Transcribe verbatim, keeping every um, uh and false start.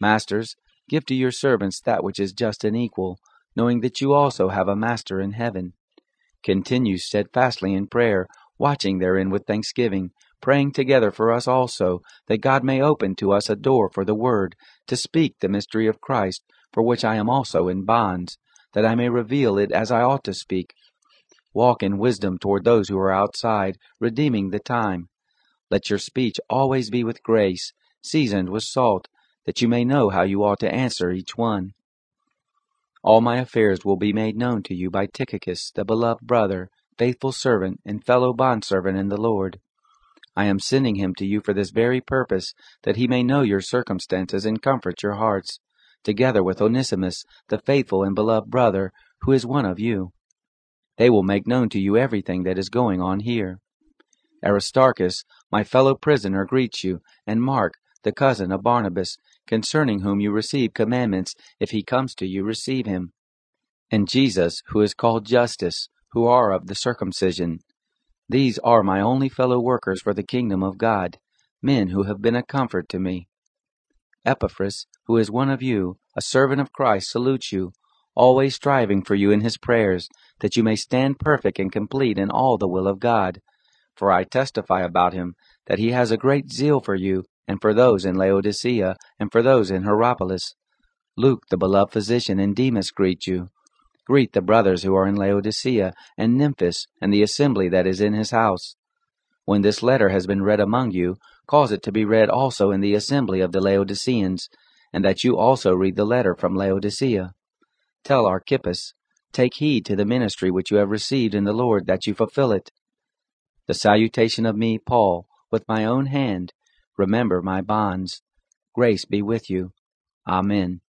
Masters, give to your servants that which is just and equal, knowing that you also have a Master in heaven. Continue steadfastly in prayer, watching therein with thanksgiving, praying together for us also, that God may open to us a door for the word, to speak the mystery of Christ, for which I am also in bonds, that I may reveal it as I ought to speak. Walk in wisdom toward those who are outside, redeeming the time. Let your speech always be with grace, seasoned with salt, that you may know how you ought to answer each one. All my affairs will be made known to you by Tychicus, the beloved brother, faithful servant, and fellow bondservant in the Lord. I am sending him to you for this very purpose, that he may know your circumstances and comfort your hearts, together with Onesimus, the faithful and beloved brother, who is one of you. They will make known to you everything that is going on here. Aristarchus, my fellow prisoner, greets you, and Mark, the cousin of Barnabas, concerning whom you receive commandments. If he comes to you, receive him. And Jesus, who is called Justus, who are of the circumcision. These are my only fellow workers for the kingdom of God, men who have been a comfort to me. Epaphras, who is one of you, a servant of Christ, salutes you, always striving for you in his prayers, that you may stand perfect and complete in all the will of God. For I testify about him, that he has a great zeal for you, and for those in Laodicea, and for those in Hierapolis. Luke, the beloved physician, and Demas greet you. Greet the brothers who are in Laodicea, and Nymphas, and the assembly that is in his house. When this letter has been read among you, cause it to be read also in the assembly of the Laodiceans, and that you also read the letter from Laodicea. Tell Archippus, take heed to the ministry which you have received in the Lord, that you fulfill it. The salutation of me, Paul, with my own hand. Remember my bonds. Grace be with you. Amen.